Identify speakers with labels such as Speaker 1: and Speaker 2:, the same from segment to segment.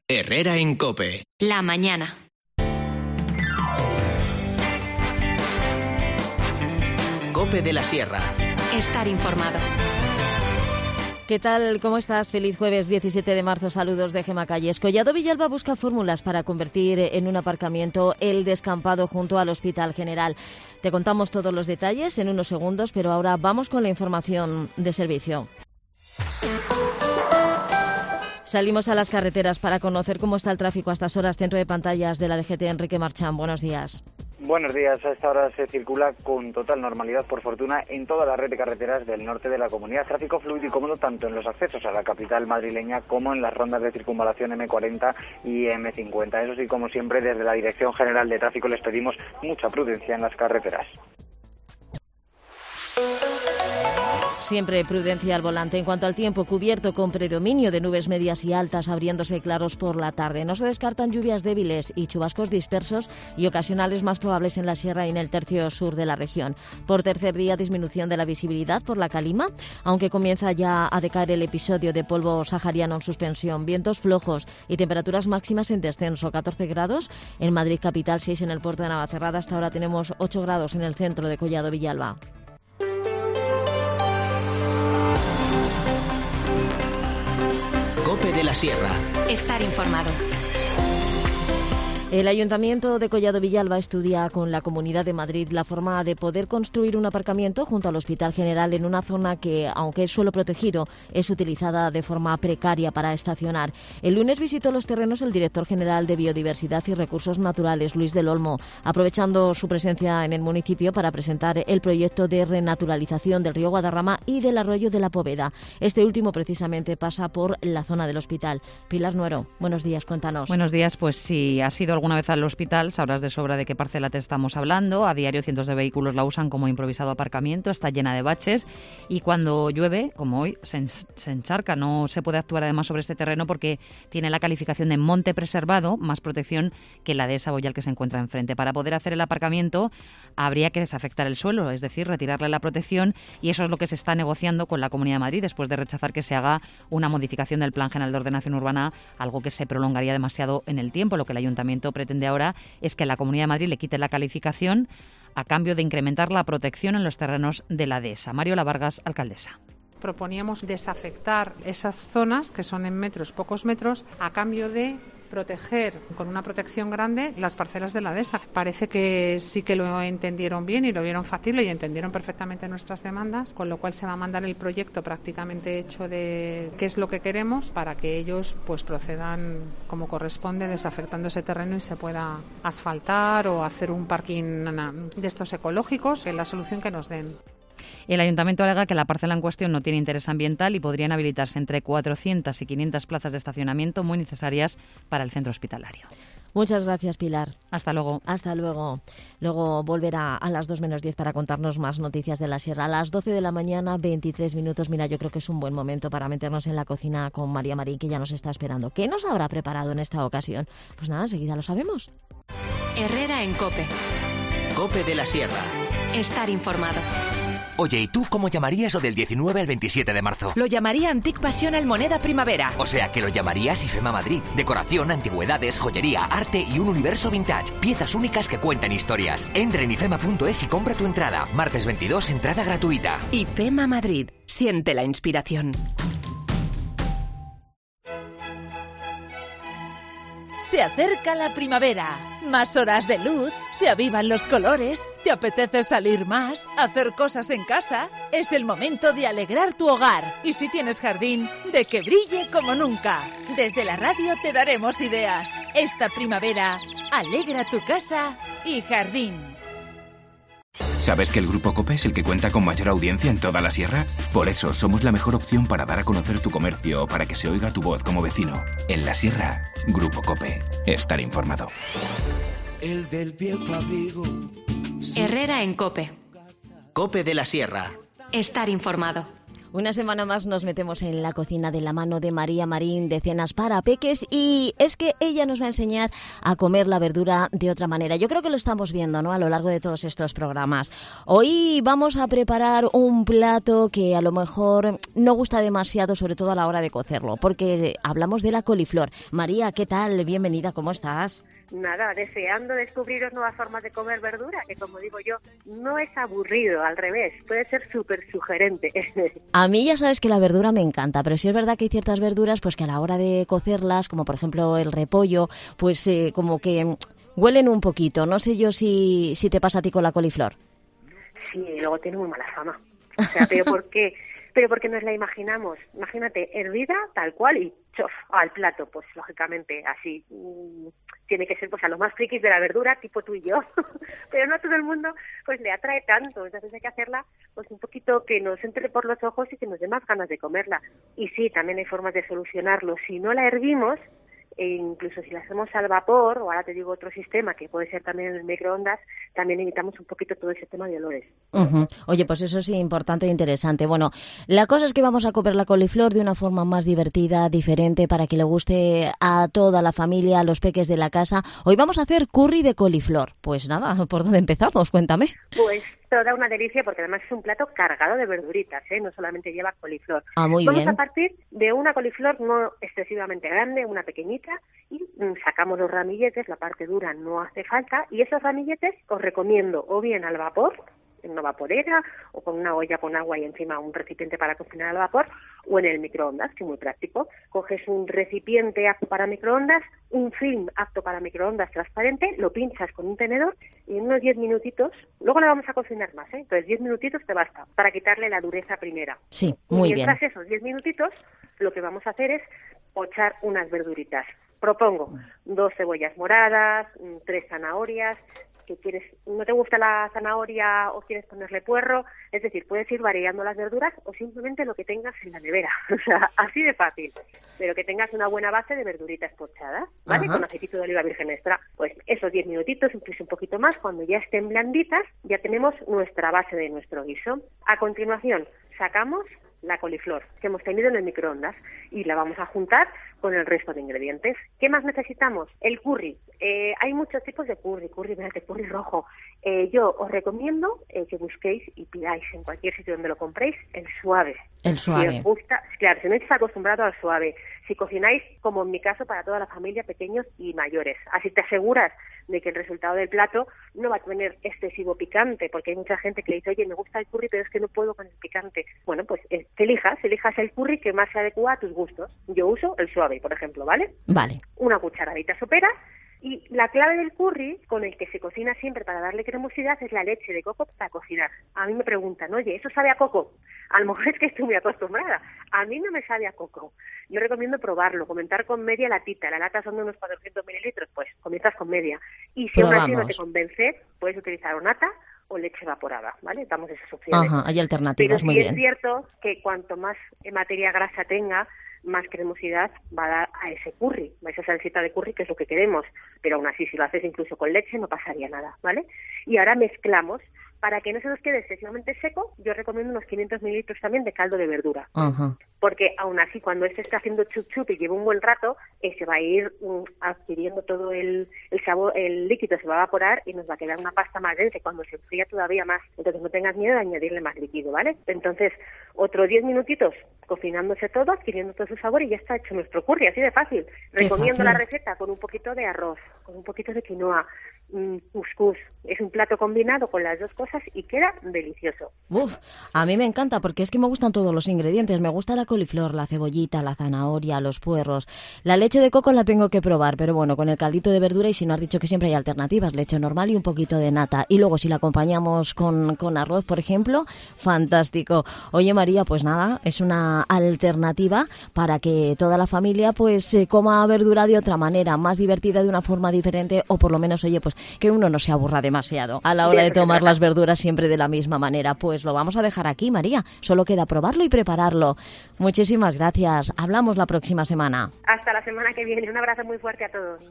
Speaker 1: Herrera en COPE.
Speaker 2: La mañana.
Speaker 1: COPE de la Sierra.
Speaker 2: Estar informado.
Speaker 3: ¿Qué tal? ¿Cómo estás? Feliz jueves 17 de marzo. Saludos de Gemma Calles. Collado Villalba busca fórmulas para convertir en un aparcamiento el descampado junto al Hospital General. Te contamos todos los detalles en unos segundos, pero ahora vamos con la información de servicio. Salimos a las carreteras para conocer cómo está el tráfico a estas horas. Centro de pantallas de la DGT, Enrique Marchán. Buenos días.
Speaker 4: Buenos días. A esta hora se circula con total normalidad, por fortuna, en toda la red de carreteras del norte de la comunidad. Tráfico fluido y cómodo tanto en los accesos a la capital madrileña como en las rondas de circunvalación M40 y M50. Eso sí, como siempre, desde la Dirección General de Tráfico les pedimos mucha prudencia en las carreteras.
Speaker 3: Siempre prudencia al volante. En cuanto al tiempo, cubierto con predominio de nubes medias y altas, abriéndose claros por la tarde. No se descartan lluvias débiles y chubascos dispersos y ocasionales más probables en la sierra y en el tercio sur de la región. Por tercer día, disminución de la visibilidad por la calima, aunque comienza ya a decaer el episodio de polvo sahariano en suspensión. Vientos flojos y temperaturas máximas en descenso. 14 grados en Madrid capital, 6 en el puerto de Navacerrada. Hasta ahora tenemos 8 grados en el centro de Collado Villalba.
Speaker 1: COPE de la Sierra.
Speaker 2: Estar informado.
Speaker 3: El Ayuntamiento de Collado Villalba estudia con la Comunidad de Madrid la forma de poder construir un aparcamiento junto al Hospital General en una zona que, aunque es suelo protegido, es utilizada de forma precaria para estacionar. El lunes visitó los terrenos el director general de Biodiversidad y Recursos Naturales, Luis del Olmo, aprovechando su presencia en el municipio para presentar el proyecto de renaturalización del río Guadarrama y del arroyo de la Poveda. Este último precisamente pasa por la zona del hospital. Pilar Nuero, buenos días, cuéntanos.
Speaker 5: Buenos días, pues si has ido alguna vez al hospital sabrás de sobra de qué parcela te estamos hablando. A diario cientos de vehículos la usan como improvisado aparcamiento, está llena de baches y cuando llueve, como hoy, se encharca. No se puede actuar además sobre este terreno porque tiene la calificación de monte preservado, más protección que la de esa boyal que se encuentra enfrente. Para poder hacer el aparcamiento habría que desafectar el suelo, es decir, retirarle la protección, y eso es lo que se está negociando con la Comunidad de Madrid después de rechazar que se haga una modificación del Plan General de Ordenación Urbana, algo que se prolongaría demasiado en el tiempo. Lo que el Ayuntamiento pretende ahora es que la Comunidad de Madrid le quite la calificación a cambio de incrementar la protección en los terrenos de la dehesa. Mariola Vargas, alcaldesa.
Speaker 6: Proponíamos desafectar esas zonas, que son en metros, pocos metros, a cambio de proteger con una protección grande las parcelas de la dehesa. Parece que sí que lo entendieron bien y lo vieron factible y entendieron perfectamente nuestras demandas, con lo cual se va a mandar el proyecto prácticamente hecho de qué es lo que queremos para que ellos pues procedan como corresponde desafectando ese terreno y se pueda asfaltar o hacer un parking de estos ecológicos, la solución que nos den.
Speaker 5: El Ayuntamiento alega que la parcela en cuestión no tiene interés ambiental y podrían habilitarse entre 400 y 500 plazas de estacionamiento muy necesarias para el centro hospitalario.
Speaker 3: Muchas gracias, Pilar.
Speaker 5: Hasta luego.
Speaker 3: Hasta luego. Luego volverá a las 2 menos 10 para contarnos más noticias de la sierra. A las 12 de la mañana, 23 minutos. Mira, yo creo que es un buen momento para meternos en la cocina con María Marín, que ya nos está esperando. ¿Qué nos habrá preparado en esta ocasión? Pues nada, enseguida lo sabemos.
Speaker 2: Herrera en COPE.
Speaker 1: COPE de la Sierra.
Speaker 2: Estar informado.
Speaker 7: Oye, ¿y tú cómo llamarías lo del 19 al 27 de marzo?
Speaker 8: Lo llamaría Antic Passion Almoneda Primavera.
Speaker 7: O sea, que lo llamarías IFEMA Madrid. Decoración, antigüedades, joyería, arte y un universo vintage. Piezas únicas que cuentan historias. Entra en ifema.es y compra tu entrada. Martes 22, entrada gratuita.
Speaker 8: IFEMA Madrid. Siente la inspiración.
Speaker 9: Se acerca la primavera, más horas de luz, se avivan los colores, te apetece salir más, hacer cosas en casa. Es el momento de alegrar tu hogar y si tienes jardín, de que brille como nunca. Desde la radio te daremos ideas. Esta primavera, alegra tu casa y jardín.
Speaker 10: ¿Sabes que el Grupo COPE es el que cuenta con mayor audiencia en toda la sierra? Por eso somos la mejor opción para dar a conocer tu comercio o para que se oiga tu voz como vecino. En la sierra, Grupo COPE. Estar informado.
Speaker 11: El del viejo abrigo.
Speaker 2: Herrera en COPE.
Speaker 1: COPE de la Sierra.
Speaker 2: Estar informado.
Speaker 3: Una semana más nos metemos en la cocina de la mano de María Marín de Cenas para Peques y es que ella nos va a enseñar a comer la verdura de otra manera. Yo creo que lo estamos viendo, ¿no?, a lo largo de todos estos programas. Hoy vamos a preparar un plato que a lo mejor no gusta demasiado, sobre todo a la hora de cocerlo, porque hablamos de la coliflor. María, ¿qué tal? Bienvenida, ¿cómo estás?
Speaker 12: Nada, deseando descubriros nuevas formas de comer verdura, que como digo yo, no es aburrido, al revés, puede ser súper sugerente.
Speaker 3: A mí ya sabes que la verdura me encanta, pero sí es verdad que hay ciertas verduras pues que a la hora de cocerlas, como por ejemplo el repollo, pues como que huelen un poquito. No sé yo si te pasa a ti con la coliflor.
Speaker 12: Sí, luego tiene muy mala fama. O sea, ¿pero por qué? Pero porque nos la imaginamos. Imagínate, hervida tal cual y chof, al plato. Pues lógicamente así tiene que ser pues a los más frikis de la verdura, tipo tú y yo. Pero no a todo el mundo pues le atrae tanto. Entonces hay que hacerla pues un poquito que nos entre por los ojos y que nos dé más ganas de comerla. Y sí, también hay formas de solucionarlo. Si no la hervimos, e incluso si la hacemos al vapor, o ahora te digo otro sistema que puede ser también en el microondas, también evitamos un poquito todo ese tema de olores.
Speaker 3: Uh-huh. Oye, pues eso sí, importante e interesante. Bueno, la cosa es que vamos a comer la coliflor de una forma más divertida, diferente, para que le guste a toda la familia, a los peques de la casa. Hoy vamos a hacer curry de coliflor. Pues nada, ¿por dónde empezamos? Cuéntame.
Speaker 12: Pues toda una delicia, porque además es un plato cargado de verduritas, no solamente lleva coliflor.
Speaker 3: Muy
Speaker 12: Vamos
Speaker 3: bien.
Speaker 12: a partir de una coliflor no excesivamente grande, una pequeñita, y sacamos los ramilletes, la parte dura no hace falta, y esos ramilletes os recomiendo o bien al vapor, en una vaporera, o con una olla con agua y encima un recipiente para cocinar al vapor, o en el microondas, que es muy práctico. Coges un recipiente apto para microondas, un film apto para microondas transparente, lo pinchas con un tenedor y en unos 10 minutitos, luego le vamos a cocinar más, entonces 10 minutitos te basta para quitarle la dureza primera.
Speaker 3: Sí, muy bien.
Speaker 12: Y mientras esos 10 minutitos, lo que vamos a hacer es pochar unas verduritas. Propongo 2 cebollas moradas, 3 zanahorias. Que quieres, no te gusta la zanahoria o quieres ponerle puerro, es decir, puedes ir variando las verduras o simplemente lo que tengas en la nevera, o sea, así de fácil, pero que tengas una buena base de verduritas pochadas, ¿vale? Con aceitito de oliva virgen extra, pues esos 10 minutitos, incluso un poquito más, cuando ya estén blanditas, ya tenemos nuestra base de nuestro guiso. A continuación, sacamos la coliflor que hemos tenido en el microondas y la vamos a juntar con el resto de ingredientes. ¿Qué más necesitamos? El curry. Hay muchos tipos de curry verde, curry rojo. Yo os recomiendo que busquéis y pidáis en cualquier sitio donde lo compréis el suave.
Speaker 3: El suave.
Speaker 12: Si os gusta, claro, si no estáis acostumbrados al suave, si cocináis, como en mi caso, para toda la familia, pequeños y mayores. Así te aseguras de que el resultado del plato no va a tener excesivo picante, porque hay mucha gente que le dice, oye, me gusta el curry, pero es que no puedo con el picante. Bueno, pues que elijas el curry que más se adecua a tus gustos. Yo uso el suave, por ejemplo, ¿vale?
Speaker 3: Vale.
Speaker 12: Una cucharadita sopera. Y la clave del curry, con el que se cocina siempre para darle cremosidad, es la leche de coco para cocinar. A mí me preguntan, oye, ¿eso sabe a coco? A lo mejor es que estoy muy acostumbrada. A mí no me sabe a coco. Yo recomiendo probarlo, comentar con media latita. La lata son de unos 400 mililitros, pues comienzas con media. Y si aún así no te convence, puedes utilizar o nata o leche evaporada, ¿vale? Damos esas opciones.
Speaker 3: Ajá, hay alternativas,
Speaker 12: pero
Speaker 3: muy
Speaker 12: sí
Speaker 3: bien.
Speaker 12: Es cierto que cuanto más materia grasa tenga, más cremosidad va a dar a ese curry, a esa salsita de curry, que es lo que queremos. Pero aún así, si lo haces incluso con leche, no pasaría nada, ¿vale? Y ahora mezclamos. Para que no se nos quede excesivamente seco, yo recomiendo unos 500 mililitros también de caldo de verdura.
Speaker 3: Ajá.
Speaker 12: Porque aún así, cuando este está haciendo chup chup y lleva un buen rato, se va a ir adquiriendo todo el sabor, el líquido se va a evaporar y nos va a quedar una pasta más densa cuando se enfría todavía más. Entonces no tengas miedo de añadirle más líquido, ¿vale? Entonces, otros 10 minutitos cocinándose todo, adquiriendo todo su sabor y ya está hecho nuestro curry, así de fácil. Recomiendo la receta con un poquito de arroz, con un poquito de quinoa, cuscús. Es un plato combinado con las dos cosas y queda delicioso.
Speaker 3: Uf, a mí me encanta porque es que me gustan todos los ingredientes. Me gusta la coliflor, la cebollita, la zanahoria, los puerros. La leche de coco la tengo que probar, pero bueno, con el caldito de verdura, y si no has dicho que siempre hay alternativas, leche normal y un poquito de nata. Y luego si la acompañamos con arroz, por ejemplo, fantástico. Oye, María, pues nada, es una alternativa para que toda la familia pues coma verdura de otra manera, más divertida, de una forma diferente, o por lo menos, oye, pues que uno no se aburra demasiado a la hora de tomar las verduras siempre de la misma manera. Pues lo vamos a dejar aquí, María. Solo queda probarlo y prepararlo. Muchísimas gracias. Hablamos la próxima semana.
Speaker 12: Hasta la semana que viene. Un abrazo muy fuerte a todos.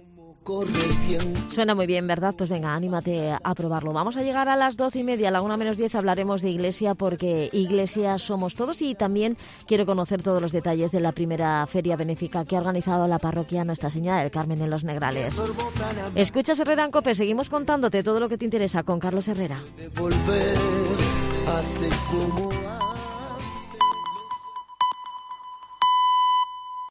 Speaker 11: corre bien.
Speaker 3: Suena muy bien, ¿verdad? Pues venga, anímate a probarlo. Vamos a llegar a las 12:30, a la 1:10 hablaremos de Iglesia, porque Iglesia somos todos, y también quiero conocer todos los detalles de la primera feria benéfica que ha organizado la parroquia Nuestra Señora del Carmen en Los Negrales. Escuchas Herrera en COPE, seguimos contándote todo lo que te interesa con Carlos Herrera.
Speaker 11: De volver hace como